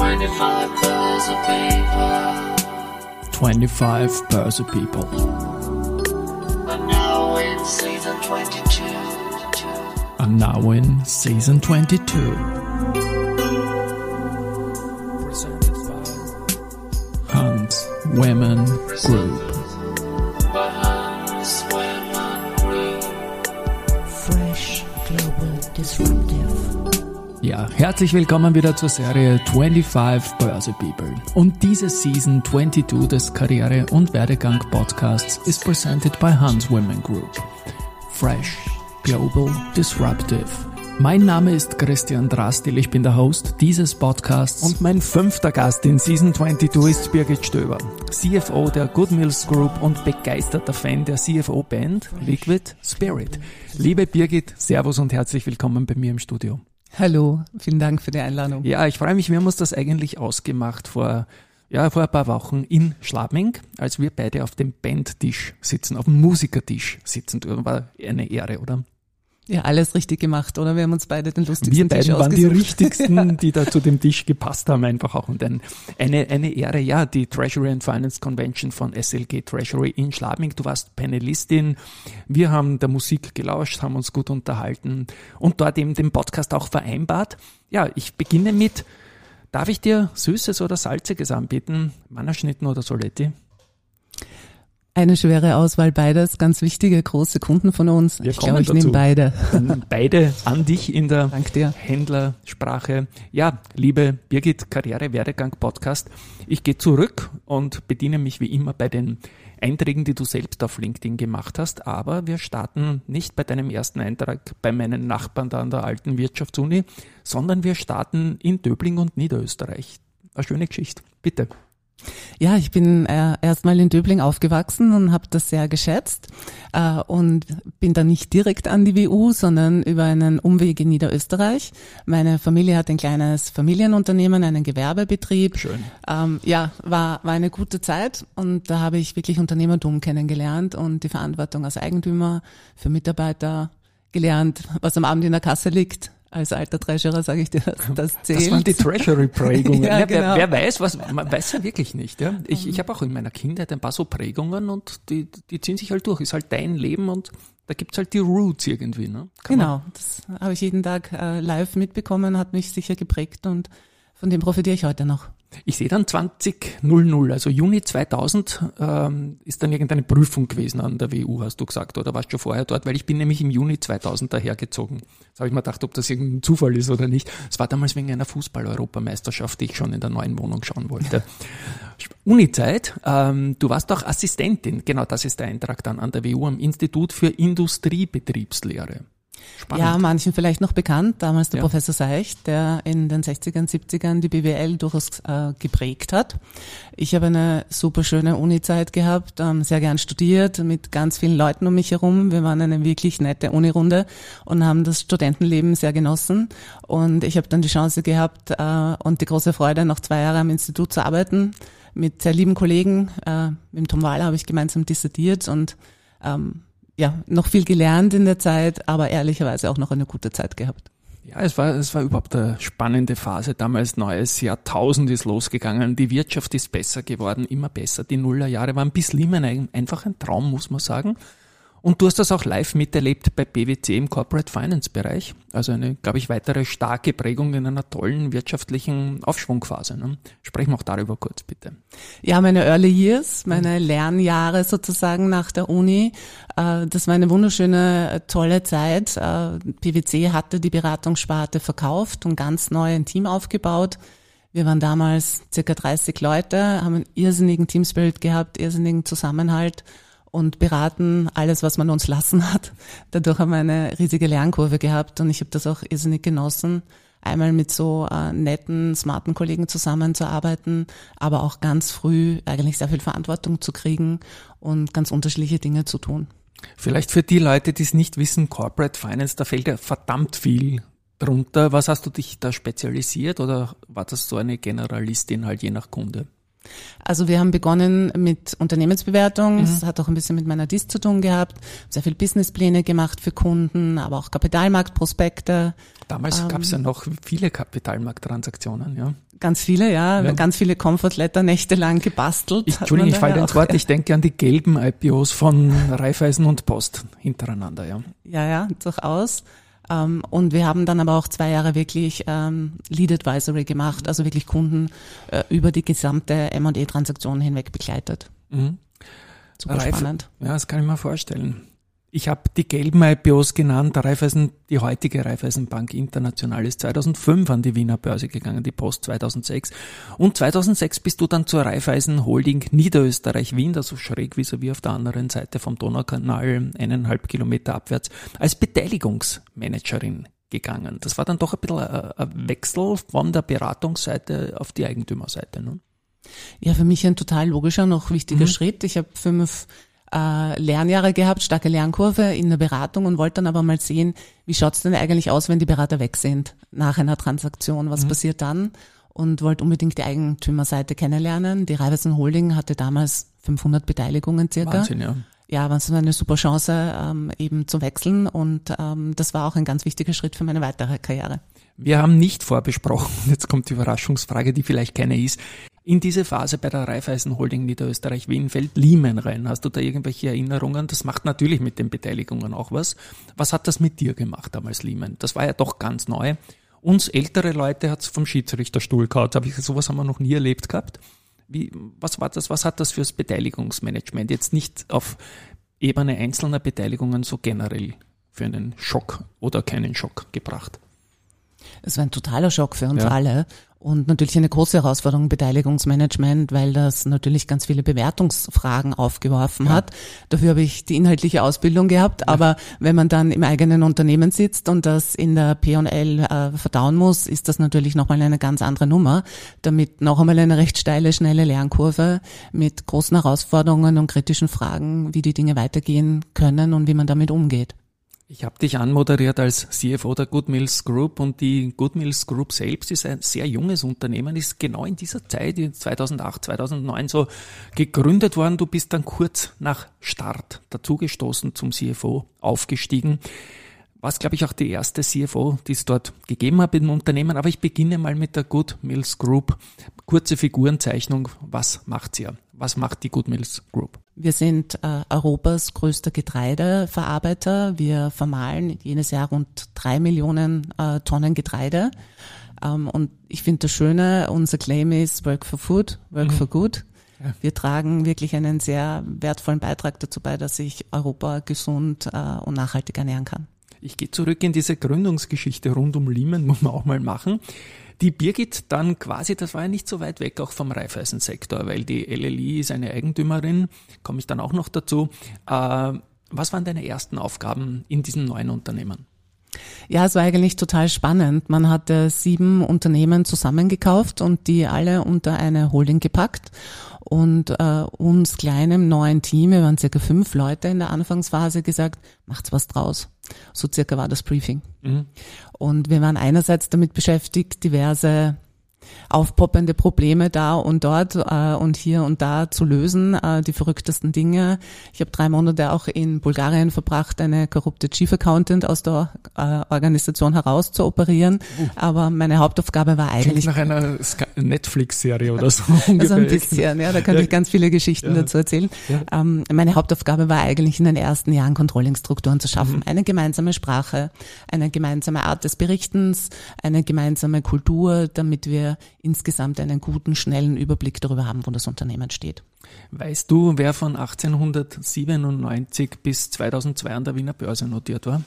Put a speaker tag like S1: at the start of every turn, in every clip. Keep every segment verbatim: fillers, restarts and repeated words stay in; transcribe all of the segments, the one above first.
S1: twenty-five birds of people.
S2: twenty-five birds of people.
S1: I'm now in season twenty-two.
S2: I'm now in season twenty-two. Presented by Hans Women Group.
S1: By Hans Women Group.
S3: Fresh, global, disruptive.
S2: Ja, herzlich willkommen wieder zur Serie twenty-five Börse People. Und diese Season twenty-two des Karriere- und Werdegang-Podcasts ist presented by Hans Women Group. Fresh, global, disruptive. Mein Name ist Christian Drastil, ich bin der Host dieses Podcasts und mein fünfter Gast in Season twenty-two ist Birgit Stöber, C F O der Good Mills Group und begeisterter Fan der C F O-Band Liquid Spirit. Liebe Birgit, Servus und herzlich willkommen bei mir im Studio.
S4: Hallo, vielen Dank für die Einladung.
S2: Ja, ich freue mich, wir haben uns das eigentlich ausgemacht vor, ja, vor ein paar Wochen in Schladming, als wir beide auf dem Bandtisch sitzen, auf dem Musikertisch sitzen. War eine Ehre, oder?
S4: Ja, alles richtig gemacht, oder? Wir haben uns beide den lustigsten
S2: Wir
S4: Tisch
S2: beiden waren die
S4: ausgesucht.
S2: richtigsten, die da zu dem Tisch gepasst haben, einfach auch. Und ein, eine, eine Ehre, ja, die Treasury and Finance Convention von S L G Treasury in Schladming. Du warst Panelistin. Wir haben der Musik gelauscht, haben uns gut unterhalten und dort eben den Podcast auch vereinbart. Ja, ich beginne mit, darf ich dir Süßes oder Salziges anbieten? Mannerschnitten oder Soletti?
S4: Eine schwere Auswahl, beides, ganz wichtige, große Kunden von uns.
S2: Wir
S4: ich glaube, ich nehme
S2: dazu.
S4: beide.
S2: Beide an dich in der
S4: Dank dir.
S2: Händlersprache. Ja, liebe Birgit, Karriere-Werdegang-Podcast. Ich gehe zurück und bediene mich wie immer bei den Einträgen, die du selbst auf LinkedIn gemacht hast. Aber wir starten nicht bei deinem ersten Eintrag bei meinen Nachbarn da an der alten Wirtschaftsuni, sondern wir starten in Döbling und Niederösterreich. Eine schöne Geschichte. Bitte.
S4: Ja, ich bin äh, erstmal in Döbling aufgewachsen und habe das sehr geschätzt äh, und bin dann nicht direkt an die W U, sondern über einen Umweg in Niederösterreich. Meine Familie hat ein kleines Familienunternehmen, einen Gewerbebetrieb.
S2: Schön.
S4: Ähm, ja, war war eine gute Zeit und da habe ich wirklich Unternehmertum kennengelernt und die Verantwortung als Eigentümer für Mitarbeiter gelernt, was am Abend in der Kasse liegt. Als alter Treasurer sage ich dir, das, das zählt.
S2: Das waren die Treasury-Prägungen.
S4: Ja,
S2: ja,
S4: genau.
S2: wer, wer weiß, was, man weiß ja wirklich nicht. Ja. Ich, ich habe auch in meiner Kindheit ein paar so Prägungen und die, die ziehen sich halt durch. Ist halt dein Leben und da gibt's halt die Roots irgendwie. Ne? Kann
S4: Genau, das habe ich jeden Tag äh, live mitbekommen, hat mich sicher geprägt und von dem profitiere ich heute noch.
S2: Ich sehe dann zwanzig null null, also Juni zweitausend, ähm, ist dann irgendeine Prüfung gewesen an der W U, hast du gesagt, oder warst du schon vorher dort? Weil ich bin nämlich im Juni zweitausend dahergezogen. Jetzt habe ich mir gedacht, ob das irgendein Zufall ist oder nicht. Es war damals wegen einer Fußball-Europameisterschaft, die ich schon in der neuen Wohnung schauen wollte. Unizeit, ähm, du warst auch Assistentin, genau das ist der Eintrag dann an der W U am Institut für Industriebetriebslehre. Spannend.
S4: Ja, manchen vielleicht noch bekannt, damals der
S2: Ja.
S4: Professor Seicht, der in den sechzigern, siebzigern die B W L durchaus äh, geprägt hat. Ich habe eine super schöne Uni-Zeit gehabt, ähm, sehr gern studiert, mit ganz vielen Leuten um mich herum. Wir waren eine wirklich nette Uni-Runde und haben das Studentenleben sehr genossen. Und ich habe dann die Chance gehabt äh, und die große Freude, noch zwei Jahre am Institut zu arbeiten, mit sehr lieben Kollegen. Äh, mit dem Tom Wahler habe ich gemeinsam dissertiert und ähm, ja, noch viel gelernt in der Zeit, aber ehrlicherweise auch noch eine gute Zeit gehabt.
S2: Ja, es war, es war überhaupt eine spannende Phase. Damals neues Jahrtausend ist losgegangen. Die Wirtschaft ist besser geworden, immer besser. Die Nullerjahre waren bis Lehman einfach ein Traum, muss man sagen. Und du hast das auch live miterlebt bei B W C im Corporate Finance Bereich. Also eine, glaube ich, weitere starke Prägung in einer tollen wirtschaftlichen Aufschwungphase. Ne? Sprechen wir auch darüber kurz, bitte.
S4: Ja, meine Early Years, meine Lernjahre sozusagen nach der Uni, äh, das war eine wunderschöne, tolle Zeit. Äh, P W C hatte die Beratungssparte verkauft und ganz neu ein Team aufgebaut. Wir waren damals circa dreißig Leute, haben einen irrsinnigen Teamspirit gehabt, irrsinnigen Zusammenhalt und beraten alles, was man uns lassen hat. Dadurch haben wir eine riesige Lernkurve gehabt und ich habe das auch irrsinnig genossen, einmal mit so äh, netten, smarten Kollegen zusammenzuarbeiten, aber auch ganz früh eigentlich sehr viel Verantwortung zu kriegen und ganz unterschiedliche Dinge zu tun.
S2: Vielleicht für die Leute, die es nicht wissen, Corporate Finance, da fällt ja verdammt viel drunter. Was hast du dich da spezialisiert oder war das so eine Generalistin halt je nach Kunde?
S4: Also wir haben begonnen mit Unternehmensbewertung. Das
S2: Mhm.
S4: hat auch ein bisschen mit meiner D I S zu tun gehabt. Sehr viel Businesspläne gemacht für Kunden, aber auch Kapitalmarktprospekte.
S2: Damals
S4: Ähm,
S2: gab es ja noch viele Kapitalmarkttransaktionen, ja.
S4: Ganz viele, ja.
S2: Ja.
S4: Ganz viele Comfort-Letter nächtelang gebastelt.
S2: Ich,
S4: hat
S2: Entschuldigung,
S4: man
S2: ich falle
S4: daher
S2: ins
S4: auch.
S2: Wort. Ich denke an die gelben I P Os von Raiffeisen und Post hintereinander, ja.
S4: Ja, ja, durchaus. Ähm, und wir haben dann aber auch zwei Jahre wirklich ähm, Lead Advisory gemacht, also wirklich Kunden äh, über die gesamte M und E-Transaktion hinweg begleitet.
S2: Mhm.
S4: Super
S2: Reif-
S4: spannend.
S2: Ja, das kann ich mir vorstellen. Ich habe die gelben I P Os genannt. Raiffeisen, die heutige Raiffeisenbank International ist zweitausendfünf an die Wiener Börse gegangen, die Post zweitausendsechs. Und zweitausendsechs bist du dann zur Raiffeisen Holding Niederösterreich-Wien, da so schräg vis-à-vis auf der anderen Seite vom Donaukanal, eineinhalb Kilometer abwärts, als Beteiligungsmanagerin gegangen. Das war dann doch ein bisschen ein, ein Wechsel von der Beratungsseite auf die Eigentümerseite, ne?
S4: Ja, für mich ein total logischer, noch wichtiger
S2: Mhm.
S4: Schritt. Ich habe fünf äh, Lernjahre gehabt, starke Lernkurve in der Beratung und wollte dann aber mal sehen, wie schaut's denn eigentlich aus, wenn die Berater weg sind nach einer Transaktion? Was
S2: Mhm.
S4: passiert dann? Und wollte unbedingt die Eigentümerseite kennenlernen. Die Raiffeisen Holding hatte damals fünfhundert Beteiligungen circa.
S2: Wahnsinn, ja.
S4: Ja, war so eine super Chance, ähm, eben zu wechseln und ähm, das war auch ein ganz wichtiger Schritt für meine weitere Karriere.
S2: Wir haben nicht vorbesprochen, jetzt kommt die Überraschungsfrage, die vielleicht keine ist. In diese Phase bei der Raiffeisen Holding Niederösterreich-Wien fällt Lehman rein. Hast du da irgendwelche Erinnerungen? Das macht natürlich mit den Beteiligungen auch was. Was hat das mit dir gemacht damals, Lehman? Das war ja doch ganz neu. Uns ältere Leute hat's vom Schiedsrichterstuhl gehabt. Hab ich, sowas haben wir noch nie erlebt gehabt. Wie, was war das? Was hat das fürs Beteiligungsmanagement? Jetzt nicht auf Ebene einzelner Beteiligungen, so generell für einen Schock oder keinen Schock gebracht.
S4: Es war ein totaler Schock für uns
S2: Ja.
S4: alle und natürlich eine große Herausforderung Beteiligungsmanagement, weil das natürlich ganz viele Bewertungsfragen aufgeworfen
S2: Ja.
S4: hat. Dafür habe ich die inhaltliche Ausbildung gehabt, aber wenn man dann im eigenen Unternehmen sitzt und das in der P und L äh, verdauen muss, ist das natürlich nochmal eine ganz andere Nummer. Damit noch einmal eine recht steile, schnelle Lernkurve mit großen Herausforderungen und kritischen Fragen, wie die Dinge weitergehen können und wie man damit umgeht.
S2: Ich habe dich anmoderiert als C F O der Goodmills Group und die Goodmills Group selbst ist ein sehr junges Unternehmen, ist genau in dieser Zeit, in zweitausendacht, zweitausendneun so gegründet worden. Du bist dann kurz nach Start dazugestoßen zum C F O, aufgestiegen. Warst, glaube ich, auch die erste C F O, die es dort gegeben hat im Unternehmen. Aber ich beginne mal mit der Goodmills Group. Kurze Figurenzeichnung. Was macht sie? Was macht die Goodmills Group?
S4: Wir sind äh, Europas größter Getreideverarbeiter. Wir vermahlen jedes Jahr rund drei Millionen äh, Tonnen Getreide. Ähm, und ich finde das Schöne, unser Claim ist Work for Food, Work
S2: Mhm.
S4: for Good.
S2: Ja.
S4: Wir tragen wirklich einen sehr wertvollen Beitrag dazu bei, dass sich Europa gesund äh, und nachhaltig ernähren kann.
S2: Ich gehe zurück in diese Gründungsgeschichte rund um Lehman, muss man auch mal machen. Die Birgit dann quasi, das war ja nicht so weit weg auch vom Raiffeisen-Sektor, weil die L L I ist eine Eigentümerin, komme ich dann auch noch dazu. Äh, was waren deine ersten Aufgaben in diesem neuen Unternehmen?
S4: Ja, es war eigentlich total spannend. Man hatte sieben Unternehmen zusammengekauft und die alle unter eine Holding gepackt. Und äh, uns kleinem neuen Team, wir waren circa fünf Leute in der Anfangsphase, gesagt, macht's was draus. So circa war das Briefing.
S2: Mhm.
S4: Und wir waren einerseits damit beschäftigt, diverse aufpoppende Probleme da und dort äh, und hier und da zu lösen, äh, die verrücktesten Dinge. Ich habe drei Monate auch in Bulgarien verbracht, eine korrupte Chief Accountant aus der äh, Organisation heraus zu operieren. Uh. Aber meine Hauptaufgabe war eigentlich...
S2: Klingt nach einer Netflix-Serie oder so
S4: Also
S2: ungefähr.
S4: ein bisschen, ja, da könnte
S2: Ja.
S4: ich ganz viele Geschichten
S2: Ja.
S4: dazu erzählen.
S2: Ja.
S4: Ähm, meine Hauptaufgabe war eigentlich in den ersten Jahren Controlling-Strukturen zu schaffen.
S2: Mhm.
S4: Eine gemeinsame Sprache, eine gemeinsame Art des Berichtens, eine gemeinsame Kultur, damit wir insgesamt einen guten, schnellen Überblick darüber haben, wo das Unternehmen steht.
S2: Weißt du, wer von achtzehnhundertsiebenundneunzig bis zweitausendzwei an der Wiener Börse notiert war?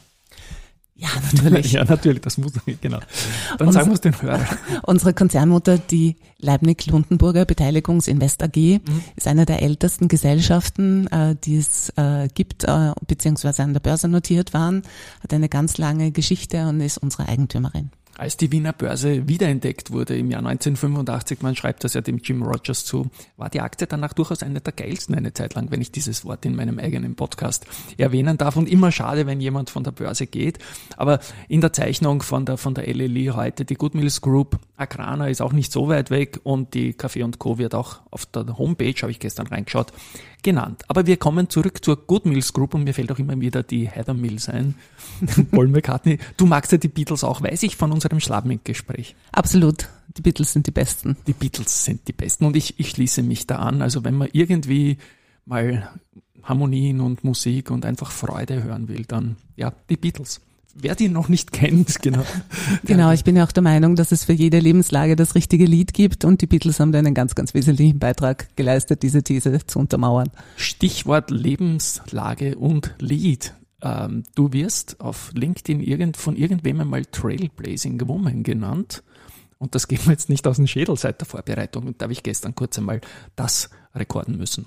S4: Ja, natürlich.
S2: Ja, natürlich, das muss genau. Dann
S4: Und-
S2: sagen wir es den Hörern.
S4: Unsere Konzernmutter, die Leibniz-Lundenburger Beteiligungsinvest A G,
S2: Mhm.
S4: ist eine der ältesten Gesellschaften, äh, die es äh, gibt, äh, beziehungsweise an der Börse notiert waren, hat eine ganz lange Geschichte und ist unsere Eigentümerin.
S2: Als die Wiener Börse wiederentdeckt wurde im Jahr neunzehnhundertfünfundachtzig, man schreibt das ja dem Jim Rogers zu, war die Aktie danach durchaus eine der geilsten eine Zeit lang, wenn ich dieses Wort in meinem eigenen Podcast erwähnen darf. Und immer schade, wenn jemand von der Börse geht. Aber in der Zeichnung von der, von der L L I heute, die Goodmills Group, Agrana ist auch nicht so weit weg und die Kaffee und Co. wird auch auf der Homepage, habe ich gestern reingeschaut, genannt. Aber wir kommen zurück zur Goodmills Group und mir fällt auch immer wieder die Heather Mills ein. Paul McCartney. Du magst ja die Beatles auch, weiß ich von unserem Schlabmink-Gespräch.
S4: Absolut. die Beatles sind die Besten.
S2: Die Beatles sind die Besten und ich, ich schließe mich da an. Also wenn man irgendwie mal Harmonien und Musik und einfach Freude hören will, dann ja, die Beatles. Wer die noch nicht kennt, genau.
S4: Genau, ich bin ja auch der Meinung, dass es für jede Lebenslage das richtige Lied gibt und die Beatles haben da einen ganz, ganz wesentlichen Beitrag geleistet, diese These zu untermauern.
S2: Stichwort Lebenslage und Lied. Ähm, du wirst auf LinkedIn irgend, von irgendwem einmal Trailblazing Woman genannt und das geht mir jetzt nicht aus dem Schädel seit der Vorbereitung und da habe ich gestern kurz einmal das rekorden müssen.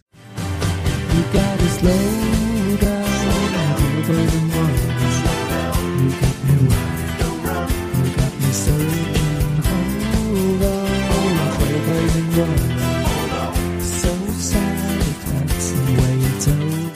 S3: You gotta slow down, trailblazing ones. You got me wild, you got me searching. Hold on, trailblazing ones. So sad if that's the way it's over.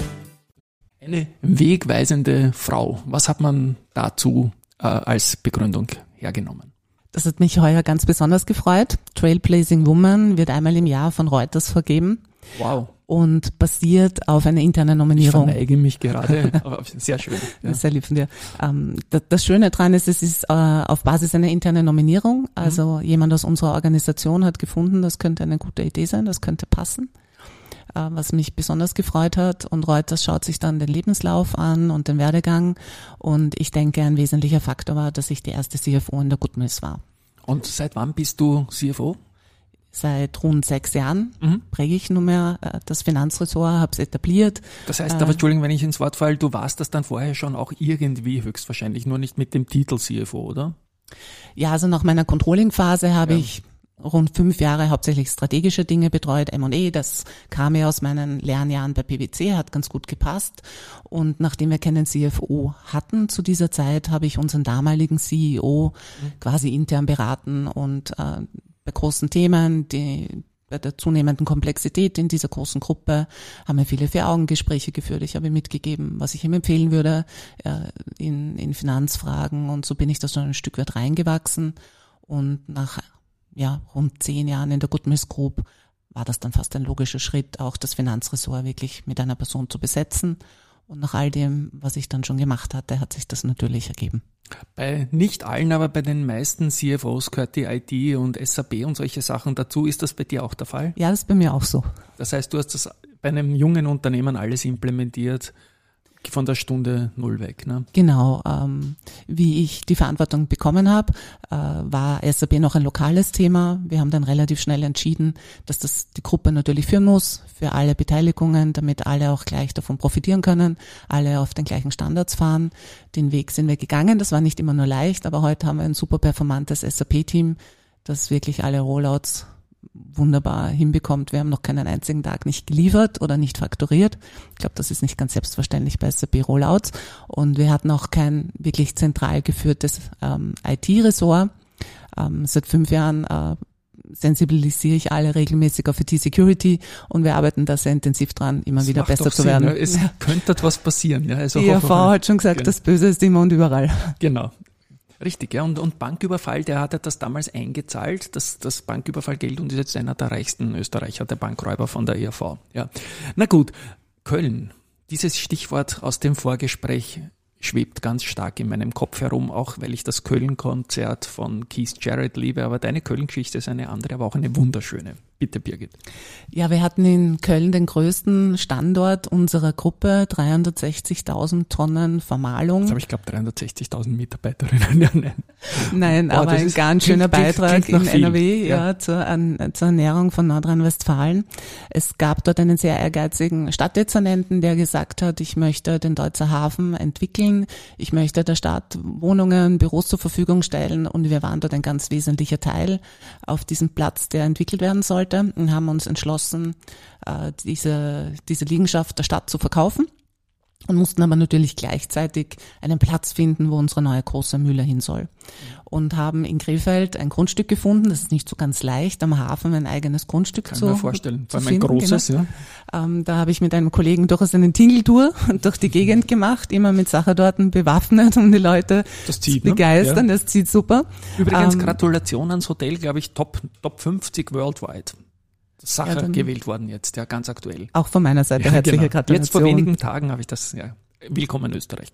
S2: Eine wegweisende Frau. Was hat man dazu äh, als Begründung hergenommen?
S4: Das hat mich heuer ganz besonders gefreut. Trailblazing Woman wird einmal im Jahr von Reuters vergeben.
S2: Wow.
S4: Und basiert auf einer internen
S2: Ich
S4: Nominierung.
S2: verneige mich gerade, aber sehr schön. Ja.
S4: Sehr lieb von dir. Ähm, das, das Schöne daran ist, es ist äh, auf Basis einer internen Nominierung. Also mhm. jemand aus unserer Organisation hat gefunden, das könnte eine gute Idee sein, das könnte passen. Äh, was mich besonders gefreut hat. Und Reuters schaut sich dann den Lebenslauf an und den Werdegang. Und ich denke, ein wesentlicher Faktor war, dass ich die erste C F O in der Goodmills war.
S2: Und seit wann bist du C F O?
S4: Seit rund sechs Jahren
S2: Mhm.
S4: präge ich nunmehr äh, das Finanzressort, habe es etabliert.
S2: Das heißt
S4: Äh,
S2: aber, Entschuldigung, wenn ich ins Wort falle, du warst das dann vorher schon auch irgendwie höchstwahrscheinlich, nur nicht mit dem Titel C F O, oder?
S4: Ja, also nach meiner Controlling-Phase habe
S2: Ja.
S4: ich rund fünf Jahre hauptsächlich strategische Dinge betreut, M und A, das kam ja aus meinen Lernjahren bei P W C, hat ganz gut gepasst. Und nachdem wir keinen C F O hatten zu dieser Zeit, habe ich unseren damaligen C E O mhm. quasi intern beraten und äh, bei großen Themen, die bei der zunehmenden Komplexität in dieser großen Gruppe haben wir viele Vier-Augen-Gespräche geführt. Ich habe ihm mitgegeben, was ich ihm empfehlen würde äh, in, in Finanzfragen und so bin ich da so ein Stück weit reingewachsen und nach ja rund zehn Jahren in der Goodmills Group war das dann fast ein logischer Schritt, auch das Finanzressort wirklich mit einer Person zu besetzen und nach all dem, was ich dann schon gemacht hatte, hat sich das natürlich ergeben.
S2: Bei nicht allen, aber bei den meisten C F Os gehört die I T und S A P und solche Sachen dazu. Ist das bei dir auch der Fall?
S4: Ja, das ist bei mir auch so.
S2: Das heißt, du hast das bei einem jungen Unternehmen alles implementiert, von der Stunde null weg, ne?
S4: Genau. Ähm, wie ich die Verantwortung bekommen habe, äh, war S A P noch ein lokales Thema. Wir haben dann relativ schnell entschieden, dass das die Gruppe natürlich führen muss, für alle Beteiligungen, damit alle auch gleich davon profitieren können, alle auf den gleichen Standards fahren. Den Weg sind wir gegangen. Das war nicht immer nur leicht, aber heute haben wir ein super performantes S A P-Team, das wirklich alle Rollouts wunderbar hinbekommt. Wir haben noch keinen einzigen Tag nicht geliefert oder nicht fakturiert. Ich glaube, das ist nicht ganz selbstverständlich bei S A P Rollouts. Und wir hatten auch kein wirklich zentral geführtes ähm, I T-Ressort. Ähm, seit fünf Jahren äh, sensibilisiere ich alle regelmäßig auf I T-Security und wir arbeiten da sehr intensiv dran, immer
S2: Das
S4: wieder
S2: macht
S4: besser
S2: doch
S4: zu
S2: Sinn,
S4: werden.
S2: ne? Es könnte etwas passieren. Ja? Also
S4: Die E R V
S2: hoffen wir-
S4: hat schon gesagt,
S2: Genau.
S4: das Böse ist immer und überall.
S2: Genau. Richtig, ja. Und, und Banküberfall, der hat ja das damals eingezahlt, das, das Banküberfallgeld und ist jetzt einer der reichsten Österreicher, der Bankräuber von der E R V. Ja. Na gut, Köln. Dieses Stichwort aus dem Vorgespräch schwebt ganz stark in meinem Kopf herum, auch weil ich das Köln-Konzert von Keith Jarrett liebe. Aber deine Köln-Geschichte ist eine andere, aber auch eine wunderschöne. Bitte, Birgit.
S4: Ja, wir hatten in Köln den größten Standort unserer Gruppe, dreihundertsechzigtausend Tonnen Vermahlung.
S2: Jetzt habe ich, glaube dreihundertsechzigtausend Mitarbeiterinnen. Ja, nein.
S4: Nein,
S2: Boah,
S4: aber
S2: das
S4: ein
S2: ist-
S4: ganz
S2: klingt-
S4: schöner
S2: klingt-
S4: Beitrag
S2: klingt nach
S4: in
S2: viel.
S4: N R W
S2: Ja.
S4: ja. zur, an, zur Ernährung von Nordrhein-Westfalen. Es gab dort einen sehr ehrgeizigen Stadtdezernenten, der gesagt hat, ich möchte den Deutzer Hafen entwickeln, ich möchte der Stadt Wohnungen, Büros zur Verfügung stellen und wir waren dort ein ganz wesentlicher Teil auf diesem Platz, der entwickelt werden sollte und haben uns entschlossen, äh, diese, diese Liegenschaft der Stadt zu verkaufen. Und mussten aber natürlich gleichzeitig einen Platz finden, wo unsere neue große Mühle hin soll. Und haben in Krefeld ein Grundstück gefunden, das ist nicht so ganz leicht, am Hafen ein eigenes Grundstück
S2: Kann
S4: zu
S2: ich mir vorstellen.
S4: zu
S2: Vor allem ein
S4: finden,
S2: großes,
S4: genau.
S2: ja.
S4: Ähm, da habe ich mit einem Kollegen durchaus eine Tingeltour durch die Gegend gemacht, immer mit Sachertorten bewaffnet, um die Leute
S2: Das zieht,
S4: zu
S2: ne?
S4: begeistern.
S2: Ja.
S4: Das zieht super.
S2: Übrigens,
S4: Ähm,
S2: Gratulation ans Hotel, glaube ich, Top, Top fünfzig worldwide. Sache
S4: Ja, dann-
S2: gewählt worden jetzt, ja, ganz aktuell.
S4: Auch von meiner Seite
S2: Ja,
S4: herzliche
S2: genau.
S4: Gratulation.
S2: Jetzt vor wenigen Tagen habe ich das, ja, Willkommen in Österreich gesehen.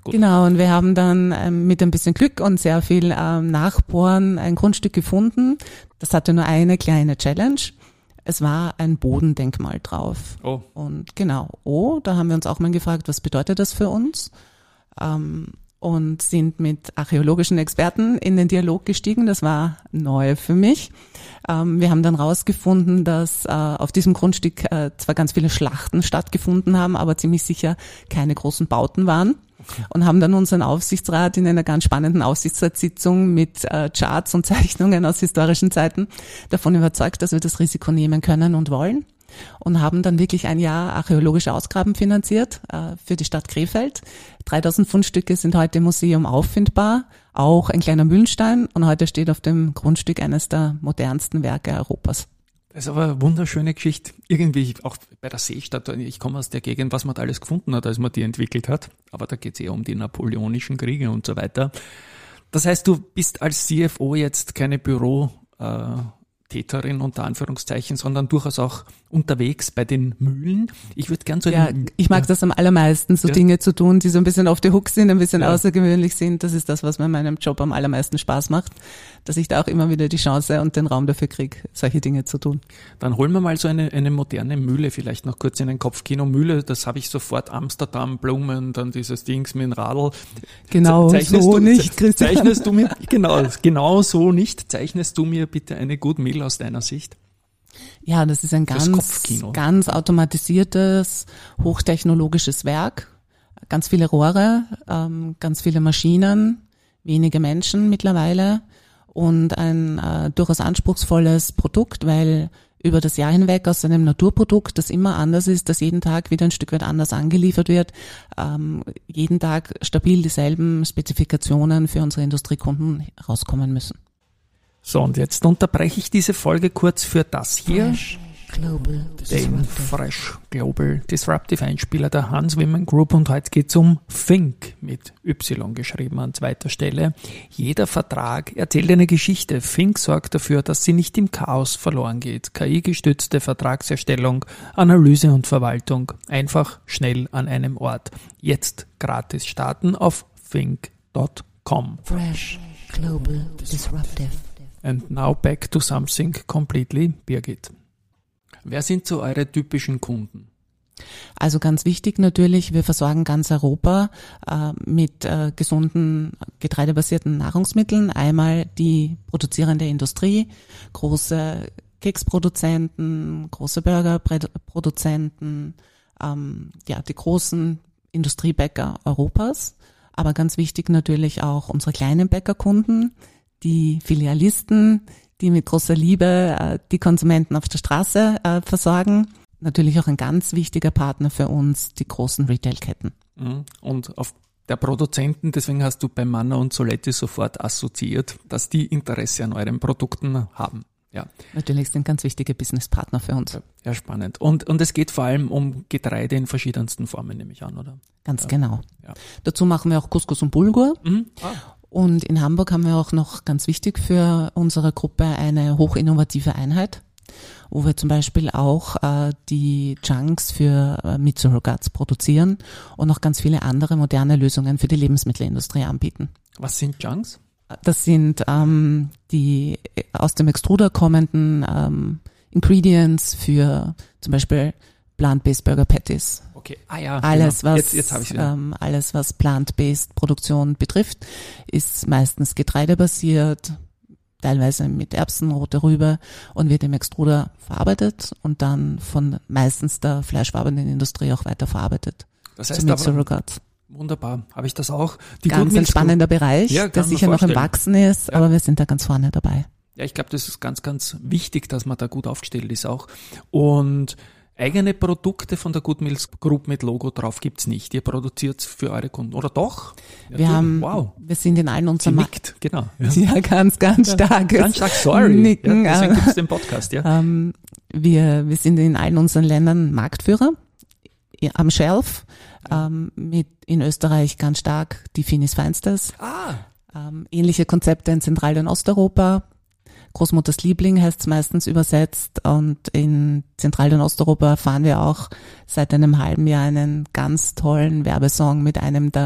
S2: gut.
S4: Genau, und wir haben dann ähm, mit ein bisschen Glück und sehr viel ähm, Nachbohren ein Grundstück gefunden. Das hatte nur eine kleine Challenge. Es war ein Bodendenkmal drauf.
S2: Oh.
S4: Und genau, oh, da haben wir uns auch mal gefragt, was bedeutet das für uns? Ähm, und sind mit archäologischen Experten in den Dialog gestiegen. Das war neu für mich. Ähm, wir haben dann rausgefunden, dass äh, auf diesem Grundstück äh, zwar ganz viele Schlachten stattgefunden haben, aber ziemlich sicher keine großen Bauten waren. Okay. Und haben dann unseren Aufsichtsrat in einer ganz spannenden Aufsichtsratssitzung mit äh, Charts und Zeichnungen aus historischen Zeiten davon überzeugt, dass wir das Risiko nehmen können und wollen. Und haben dann wirklich ein Jahr archäologische Ausgraben finanziert äh, für die Stadt Krefeld. dreitausend Fundstücke sind heute im Museum auffindbar, auch ein kleiner Mühlenstein, und heute steht auf dem Grundstück eines der modernsten Werke Europas.
S2: Das ist aber eine wunderschöne Geschichte. Irgendwie auch bei der Seestadt, ich komme aus der Gegend, was man da alles gefunden hat, als man die entwickelt hat. Aber da geht es eher um die napoleonischen Kriege und so weiter. Das heißt, du bist als C F O jetzt keine Büro äh, Täterin unter Anführungszeichen, sondern durchaus auch unterwegs bei den Mühlen. Ich würde gern so
S4: Ja,
S2: einen,
S4: ich mag ja. das am allermeisten, so
S2: ja.
S4: Dinge zu tun, die so ein bisschen auf die Hook sind, ein bisschen
S2: ja.
S4: außergewöhnlich sind. Das ist das, was mir in meinem Job am allermeisten Spaß macht, dass ich da auch immer wieder die Chance und den Raum dafür kriege, solche Dinge zu tun.
S2: Dann holen wir mal so eine, eine moderne Mühle vielleicht noch kurz in den Kopfkino. Mühle, das habe ich sofort, Amsterdam, Blumen, dann dieses Dings mit dem Radl.
S4: Genau
S2: Zeichnest
S4: so
S2: du,
S4: nicht, Christian.
S2: Zeichnest du mir, genau, genau so nicht, zeichnest du mir bitte eine Good Meal aus deiner Sicht?
S4: Ja, das ist ein
S2: Fürs
S4: ganz,
S2: Kopfkino.
S4: ganz automatisiertes, hochtechnologisches Werk. Ganz viele Rohre, ähm, ganz viele Maschinen, wenige Menschen mittlerweile und ein äh, durchaus anspruchsvolles Produkt, weil über das Jahr hinweg aus einem Naturprodukt, das immer anders ist, das jeden Tag wieder ein Stück weit anders angeliefert wird, ähm, jeden Tag stabil dieselben Spezifikationen für unsere Industriekunden rauskommen müssen.
S2: So, und jetzt unterbreche ich diese Folge kurz für das hier.
S3: Fresh Global
S2: Den
S3: Disruptive.
S2: Fresh Global Disruptive Einspieler der Hans Women Group, und heute geht's um Think mit Y geschrieben an zweiter Stelle. Jeder Vertrag erzählt eine Geschichte. Think sorgt dafür, dass sie nicht im Chaos verloren geht. K I-gestützte Vertragserstellung, Analyse und Verwaltung. Einfach, schnell an einem Ort. Jetzt gratis starten auf think dot com.
S3: Fresh Global Disruptive.
S2: And now back to something completely, Birgit. Wer sind so eure typischen Kunden?
S4: Also ganz wichtig natürlich, wir versorgen ganz Europa äh, mit äh, gesunden, getreidebasierten Nahrungsmitteln. Einmal die produzierende Industrie, große Keksproduzenten, große Burgerproduzenten, ähm, ja, die großen Industriebäcker Europas. Aber ganz wichtig natürlich auch unsere kleinen Bäckerkunden, die Filialisten, die mit großer Liebe äh, die Konsumenten auf der Straße äh, versorgen. Natürlich auch ein ganz wichtiger Partner für uns, die großen Retailketten.
S2: Und auf der Produzenten, deswegen hast du bei Manna und Soletti sofort assoziiert, dass die Interesse an euren Produkten haben. Ja.
S4: Natürlich sind ganz wichtige Businesspartner für uns.
S2: Ja, spannend. Und, und es geht vor allem um Getreide in verschiedensten Formen, nehme ich an, oder?
S4: Ganz
S2: ja.
S4: genau.
S2: Ja.
S4: Dazu machen wir auch Couscous und Bulgur.
S2: Mhm. Ah.
S4: Und in Hamburg haben wir auch noch ganz wichtig für unsere Gruppe eine hochinnovative Einheit, wo wir zum Beispiel auch äh, die Chunks für äh, Meat Surrogates produzieren und noch ganz viele andere moderne Lösungen für die Lebensmittelindustrie anbieten.
S2: Was sind Chunks?
S4: Das sind ähm, die aus dem Extruder kommenden ähm, Ingredients für zum Beispiel Plant-Based Burger Patties.
S2: Okay, ah ja,
S4: Alles,
S2: genau.
S4: was,
S2: jetzt, jetzt habe ich
S4: ähm, alles, was Plant-Based Produktion betrifft, ist meistens getreidebasiert, teilweise mit Erbsen, rote Rübe, und wird im Extruder verarbeitet und dann von meistens der fleischverarbeitenden Industrie auch weiterverarbeitet.
S2: Das
S4: zu
S2: heißt
S4: Meat
S2: aber,
S4: Surrogates.
S2: wunderbar, habe ich das auch. Die
S4: Ganz
S2: Good
S4: ein
S2: Meals
S4: spannender Bereich,
S2: Ja,
S4: der
S2: kann
S4: sicher
S2: man
S4: noch im
S2: vorstellen.
S4: Wachsen ist,
S2: Ja.
S4: aber wir sind da ganz vorne dabei.
S2: Ja, ich glaube, das ist ganz, ganz wichtig, dass man da gut aufgestellt ist auch. Und eigene Produkte von der Good Meals Group mit Logo drauf gibt's nicht. Ihr produziert für eure Kunden, oder doch? Ja,
S4: Wir
S2: du,
S4: haben,
S2: wow.
S4: wir sind in allen
S2: Sie
S4: unseren Ma-
S2: nickt, genau. Ja.
S4: Ja, ganz, ganz stark.
S2: Ganz stark, sorry.
S4: Nicken.
S2: Ja, deswegen
S4: äh,
S2: gibt's den Podcast, ja.
S4: ähm, wir, wir sind in allen unseren Ländern Marktführer am Shelf. Ähm, mit in Österreich ganz stark die Finis Feinstes.
S2: Ah,
S4: Ähm, ähnliche Konzepte in Zentral- und Osteuropa. Großmutters Liebling heißt es meistens übersetzt, und in Zentral- und Osteuropa erfahren wir auch seit einem halben Jahr einen ganz tollen Werbesong mit einem der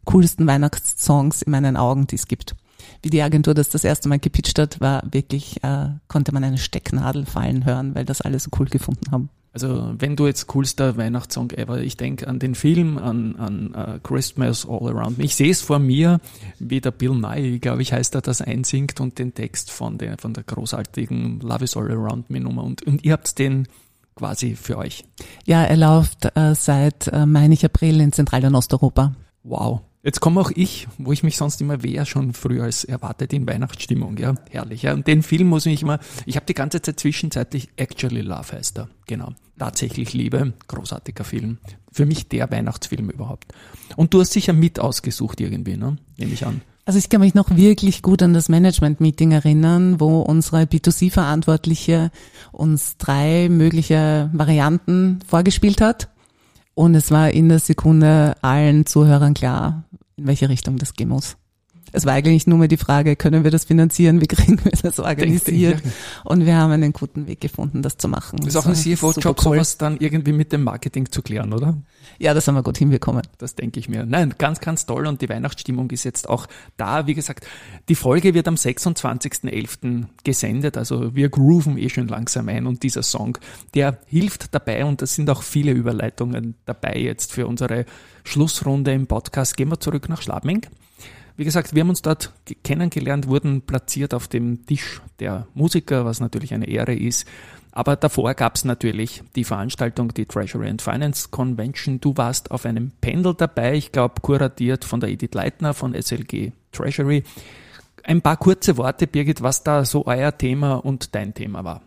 S4: coolsten Weihnachtssongs in meinen Augen, die es gibt. Wie die Agentur das das erste Mal gepitcht hat, war wirklich, äh, konnte man eine Stecknadel fallen hören, weil das alle so cool gefunden haben.
S2: Also wenn du jetzt coolster Weihnachtssong ever, ich denke an den Film, an, an uh, Christmas All Around Me. Ich sehe es vor mir, wie der Bill Nye, glaube ich, heißt er, das einsingt und den Text von der, von der großartigen Love is All Around Me Nummer. Und, und ihr habt den quasi für euch.
S4: Ja, er läuft äh, seit äh, Mai, nicht April in Zentral- und Osteuropa.
S2: Wow. Jetzt komme auch ich, wo ich mich sonst immer wehre, schon früher als erwartet in Weihnachtsstimmung, ja, herrlich. Ja. Und den Film muss ich immer, ich habe die ganze Zeit zwischenzeitlich Actually Love heißt er, genau, tatsächlich Liebe, großartiger Film. Für mich der Weihnachtsfilm überhaupt. Und du hast sicher mit ausgesucht irgendwie, ne, nehme ich an.
S4: Also ich kann mich noch wirklich gut an das Management-Meeting erinnern, wo unsere B zwei C-Verantwortliche uns drei mögliche Varianten vorgespielt hat. Und es war in der Sekunde allen Zuhörern klar, in welche Richtung das gehen muss. Es war eigentlich nur mal die Frage, können wir das finanzieren, wie kriegen wir das organisiert? Und wir haben einen guten Weg gefunden, das zu machen.
S2: Das ist auch ein C F O-Job,
S4: cool.
S2: sowas dann irgendwie mit dem Marketing zu klären, oder?
S4: Ja, das haben wir gut hinbekommen.
S2: Das denke ich mir. Nein, ganz, ganz toll und die Weihnachtsstimmung ist jetzt auch da. Wie gesagt, die Folge wird am sechsundzwanzigsten elften gesendet, also wir grooven eh schon langsam ein und dieser Song, der hilft dabei und es sind auch viele Überleitungen dabei jetzt für unsere Schlussrunde im Podcast. Gehen wir zurück nach Schladming. Wie gesagt, wir haben uns dort kennengelernt, wurden platziert auf dem Tisch der Musiker, was natürlich eine Ehre ist. Aber davor gab es natürlich die Veranstaltung, die Treasury and Finance Convention. Du warst auf einem Panel dabei, ich glaube kuratiert von der Edith Leitner von S L G Treasury. Ein paar kurze Worte, Birgit, was da so euer Thema und dein Thema war.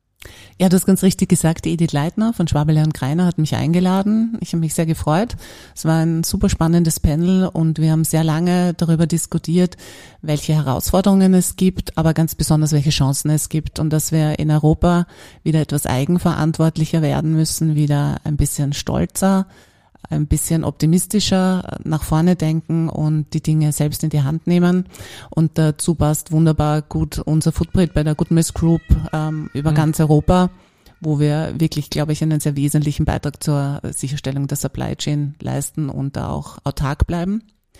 S4: Ja, du hast ganz richtig gesagt, die Edith Leitner von Schwabele und Greiner hat mich eingeladen. Ich habe mich sehr gefreut. Es war ein super spannendes Panel und wir haben sehr lange darüber diskutiert, welche Herausforderungen es gibt, aber ganz besonders, welche Chancen es gibt und dass wir in Europa wieder etwas eigenverantwortlicher werden müssen, wieder ein bisschen stolzer, ein bisschen optimistischer nach vorne denken und die Dinge selbst in die Hand nehmen. Und dazu passt wunderbar gut unser Footprint bei der Goodness Group ähm, über mhm. ganz Europa, wo wir wirklich, glaube ich, einen sehr wesentlichen Beitrag zur Sicherstellung der Supply Chain leisten und da auch autark bleiben.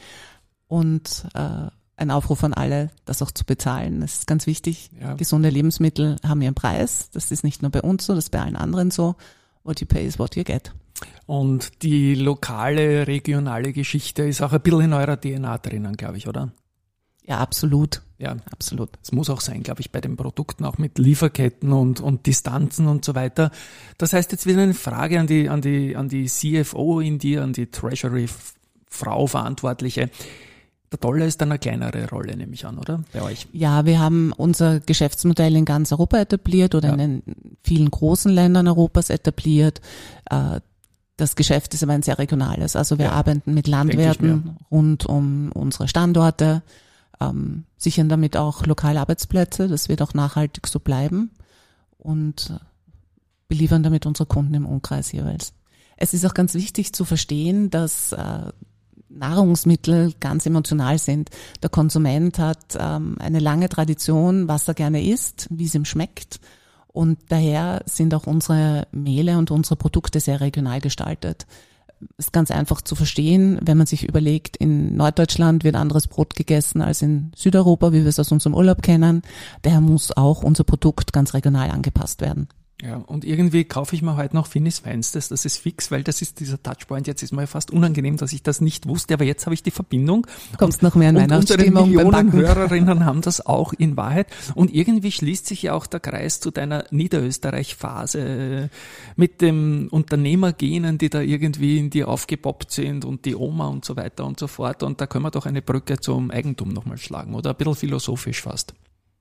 S4: Und äh, ein Aufruf an alle, das auch zu bezahlen. Das ist ganz wichtig. Ja. Gesunde Lebensmittel haben ihren Preis. Das ist nicht nur bei uns so, das ist bei allen anderen so. What you pay is what you get.
S2: Und die lokale, regionale Geschichte ist auch ein bisschen in eurer D N A drinnen, glaube ich, oder?
S4: Ja, absolut.
S2: Ja,
S4: absolut.
S2: Es muss auch sein, glaube ich, bei den Produkten, auch mit Lieferketten und, und Distanzen und so weiter. Das heißt, jetzt wieder eine Frage an die, an die, an die C F O in dir, an die Treasury-Frau Verantwortliche. Der Dollar ist dann eine kleinere Rolle, nehme ich an, oder? Bei euch?
S4: Ja, wir haben unser Geschäftsmodell in ganz Europa etabliert oder ja. in den vielen großen Ländern Europas etabliert. Das Geschäft ist aber ein sehr regionales. Also wir ja, arbeiten mit Landwirten rund um unsere Standorte, ähm, sichern damit auch lokale Arbeitsplätze. Das wird auch nachhaltig so bleiben und beliefern damit unsere Kunden im Umkreis jeweils. Es ist auch ganz wichtig zu verstehen, dass äh, Nahrungsmittel ganz emotional sind. Der Konsument hat ähm, eine lange Tradition, was er gerne isst, wie es ihm schmeckt. Und daher sind auch unsere Mehle und unsere Produkte sehr regional gestaltet. Ist ganz einfach zu verstehen, wenn man sich überlegt, in Norddeutschland wird anderes Brot gegessen als in Südeuropa, wie wir es aus unserem Urlaub kennen. Daher muss auch unser Produkt ganz regional angepasst werden.
S2: Ja, und irgendwie kaufe ich mir heute noch Finnis Feinstes, das ist fix, weil das ist dieser Touchpoint. Jetzt ist mir fast unangenehm, dass ich das nicht wusste, aber jetzt habe ich die Verbindung.
S4: Du kommst noch mehr in Weihnachtsstimmung.
S2: Und unsere Millionen Hörerinnen haben das auch in Wahrheit. Und irgendwie schließt sich ja auch der Kreis zu deiner Niederösterreich-Phase mit dem Unternehmergenen, die da irgendwie in dir aufgepoppt sind und die Oma und so weiter und so fort. Und da können wir doch eine Brücke zum Eigentum nochmal schlagen, oder? Ein bisschen philosophisch fast.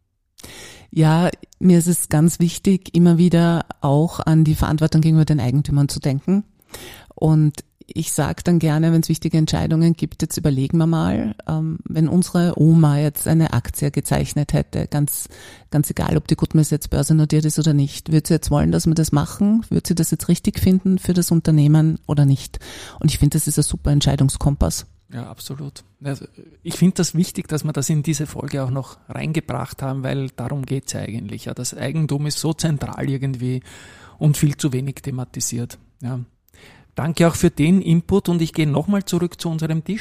S4: Ja, mir ist es ganz wichtig, immer wieder auch an die Verantwortung gegenüber den Eigentümern zu denken. Und ich sage dann gerne, wenn es wichtige Entscheidungen gibt, jetzt überlegen wir mal, ähm, wenn unsere Oma jetzt eine Aktie gezeichnet hätte, ganz ganz egal, ob die Goodness jetzt börsennotiert ist oder nicht, würde sie jetzt wollen, dass wir das machen? Würde sie das jetzt richtig finden für das Unternehmen oder nicht? Und ich finde, das ist ein super Entscheidungskompass.
S2: Ja, absolut. Also ich finde das wichtig, dass wir das in diese Folge auch noch reingebracht haben, weil darum geht's ja eigentlich. Ja, das Eigentum ist so zentral irgendwie und viel zu wenig thematisiert. Ja. Danke auch für den Input und ich gehe nochmal zurück zu unserem Tisch.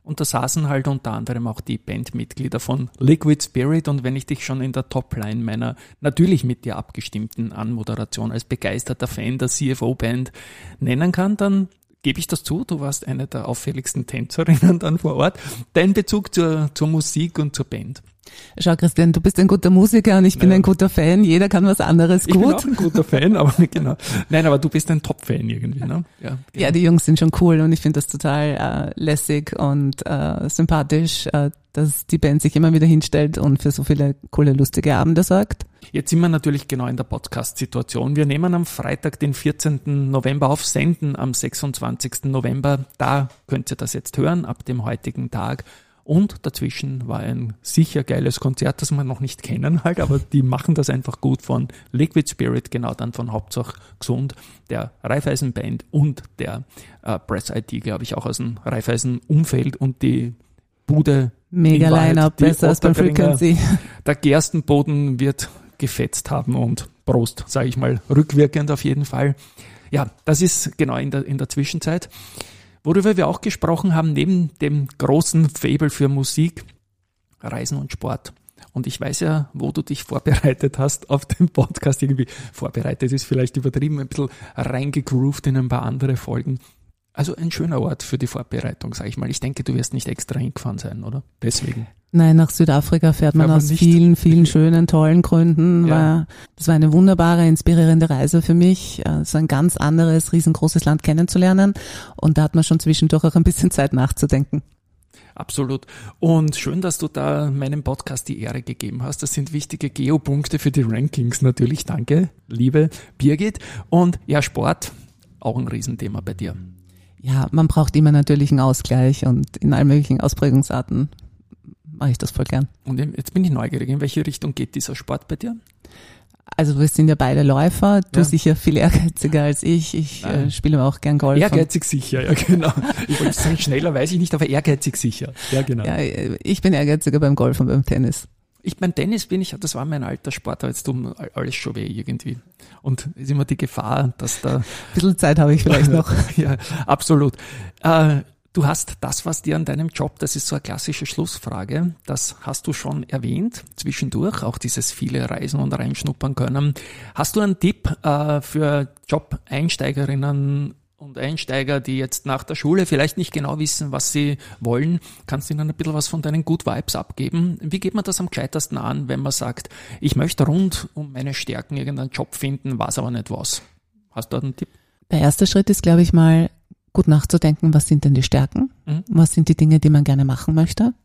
S2: Und da saßen halt unter anderem auch die Bandmitglieder von Liquid Spirit. Und wenn ich dich schon in der Topline meiner natürlich mit dir abgestimmten Anmoderation als begeisterter Fan der C F O-Band nennen kann, dann gebe ich das zu, du warst eine der auffälligsten Tänzerinnen dann vor Ort. Dein Bezug zur, zur Musik und zur Band?
S4: Schau, Christian, du bist ein guter Musiker und ich bin ja. ein guter Fan. Jeder kann was anderes gut.
S2: Ich bin auch ein guter Fan, aber genau. Nein, aber du bist ein Top-Fan irgendwie, ne? Ja, genau.
S4: Ja, die Jungs sind schon cool und ich finde das total äh, lässig und äh, sympathisch, äh, dass die Band sich immer wieder hinstellt und für so viele coole, lustige Abende sorgt.
S2: Jetzt sind wir natürlich genau in der Podcast-Situation. Wir nehmen am Freitag, den vierzehnten November auf, senden am sechsundzwanzigsten November. Da könnt ihr das jetzt hören, ab dem heutigen Tag. Und dazwischen war ein sicher geiles Konzert, das wir noch nicht kennen halt, aber die machen das einfach gut, von Liquid Spirit, genau dann von Hauptsache Gesund, der Raiffeisen-Band und der äh, Press I T, glaube ich, auch aus dem Raiffeisen-Umfeld, und die Bude.
S4: Mega Line-Up, besser als beim Frequency.
S2: Der Gerstenboden wird gefetzt haben und Prost, sage ich mal, rückwirkend auf jeden Fall. Ja, das ist genau in der, in der Zwischenzeit. Worüber wir auch gesprochen haben, neben dem großen Faible für Musik, Reisen und Sport. Und ich weiß ja, wo du dich vorbereitet hast auf den Podcast. Irgendwie vorbereitet ist vielleicht übertrieben, ein bisschen reingegroovt in ein paar andere Folgen. Also ein schöner Ort für die Vorbereitung, sage ich mal. Ich denke, du wirst nicht extra hingefahren sein, oder? Deswegen.
S4: Nein, nach Südafrika fährt man, man aus nicht. vielen, vielen schönen, tollen Gründen. Ja. War, das war eine wunderbare, inspirierende Reise für mich, so ein ganz anderes, riesengroßes Land kennenzulernen. Und da hat man schon zwischendurch auch ein bisschen Zeit nachzudenken.
S2: Absolut. Und schön, dass du da meinem Podcast die Ehre gegeben hast. Das sind wichtige Geopunkte für die Rankings natürlich. Danke, liebe Birgit. Und ja, Sport, auch ein Riesenthema bei dir.
S4: Ja, man braucht immer natürlich einen Ausgleich und in allen möglichen Ausprägungsarten mache ich das voll gern.
S2: Und jetzt bin ich neugierig, in welche Richtung geht dieser Sport bei dir?
S4: Also wir sind ja beide Läufer, du
S2: ja.
S4: sicher viel ehrgeiziger als ich. Ich äh, spiele auch gern Golf.
S2: Ehrgeizig sicher, ja genau. Ich wollte sagen, schneller weiß ich nicht, aber ehrgeizig sicher. Ja, genau.
S4: Ja, ich bin ehrgeiziger beim Golf und beim Tennis.
S2: Ich beim Tennis bin ich, das war mein alter Sport, aber jetzt tut mir alles schon weh irgendwie. Und ist immer die Gefahr, dass da...
S4: Ein bisschen Zeit habe ich vielleicht noch.
S2: Ja, absolut. Äh, du hast das, was dir an deinem Job, das ist so eine klassische Schlussfrage, das hast du schon erwähnt, zwischendurch, auch dieses viele Reisen und reinschnuppern können. Hast du einen Tipp äh, für Job-Einsteigerinnen und Einsteiger, die jetzt nach der Schule vielleicht nicht genau wissen, was sie wollen? Kannst du ihnen ein bisschen was von deinen Good Vibes abgeben? Wie geht man das am gescheitersten an, wenn man sagt, ich möchte rund um meine Stärken irgendeinen Job finden, weiß aber nicht was? Hast du da einen Tipp?
S4: Der erste Schritt ist, glaube ich mal, gut nachzudenken, was sind denn die Stärken? Mhm. Was sind die Dinge, die man gerne machen möchte?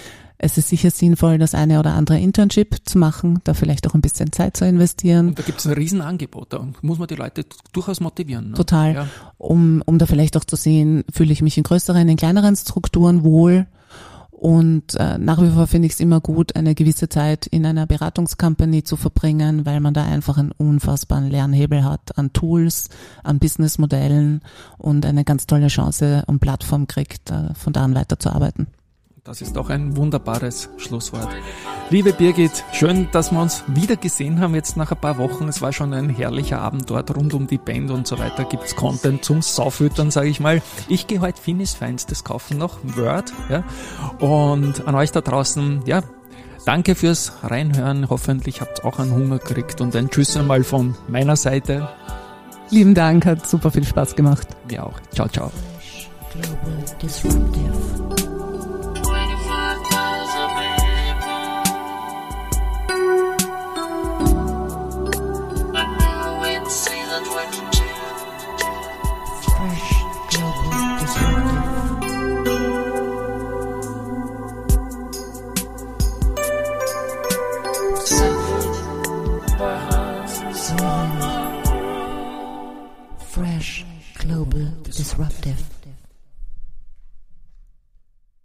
S4: Es ist sicher sinnvoll, das eine oder andere Internship zu machen, da vielleicht auch ein bisschen Zeit zu investieren.
S2: Und da gibt es ein Riesenangebot, da muss man die Leute durchaus motivieren. Ne?
S4: Total, ja. um, um da vielleicht auch zu sehen, fühle ich mich in größeren, in kleineren Strukturen wohl. Und äh, nach wie vor finde ich es immer gut, eine gewisse Zeit in einer Beratungscompany zu verbringen, weil man da einfach einen unfassbaren Lernhebel hat an Tools, an Businessmodellen und eine ganz tolle Chance und Plattform kriegt, äh, von da an weiterzuarbeiten.
S2: Das ist doch ein wunderbares Schlusswort. Liebe Birgit, schön, dass wir uns wieder gesehen haben jetzt nach ein paar Wochen. Es war schon ein herrlicher Abend dort, rund um die Band und so weiter. Gibt's Content zum Saufüttern, sage ich mal. Ich gehe heute Finis Feinstes kaufen noch, Word. Ja. Und an euch da draußen, ja, danke fürs Reinhören. Hoffentlich habt ihr auch einen Hunger gekriegt und ein Tschüss einmal von meiner Seite.
S4: Lieben Dank, hat super viel Spaß gemacht.
S2: Mir auch. Ciao, ciao.
S3: Global Disruptive. Fresh Global Disruptive. Fresh Global Disruptive.